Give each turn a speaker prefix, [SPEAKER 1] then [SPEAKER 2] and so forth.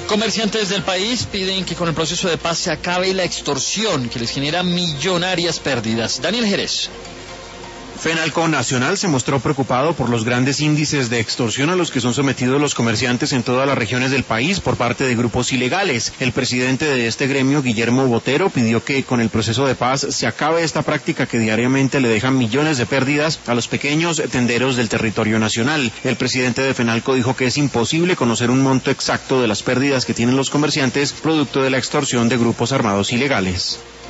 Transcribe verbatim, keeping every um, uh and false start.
[SPEAKER 1] Comerciantes del país piden que con el proceso de paz se acabe la extorsión que les genera millonarias pérdidas. Daniel Jerez.
[SPEAKER 2] Fenalco Nacional se mostró preocupado por los grandes índices de extorsión a los que son sometidos los comerciantes en todas las regiones del país por parte de grupos ilegales. El presidente de este gremio, Guillermo Botero, pidió que con el proceso de paz se acabe esta práctica que diariamente le deja millones de pérdidas a los pequeños tenderos del territorio nacional. El presidente de Fenalco dijo que es imposible conocer un monto exacto de las pérdidas que tienen los comerciantes producto de la extorsión de grupos armados ilegales.